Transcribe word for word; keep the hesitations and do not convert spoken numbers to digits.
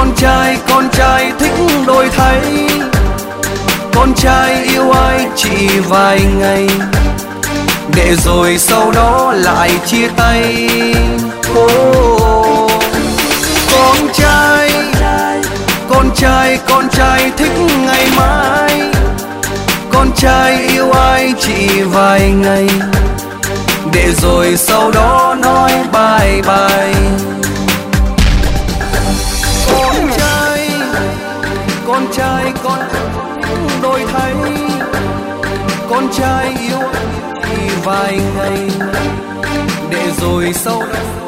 Con trai, con trai thích đổi thay, con trai yêu ai chỉ vài ngày, để rồi sau đó lại chia tay. Oh, con trai, con trai, con trai thích ngày mai, con trai yêu ai chỉ vài ngày, để rồi sau đó nói bye bye. Con trai, con trai, con đổi thay, con trai yêu chỉ vài ngày, để rồi sau đó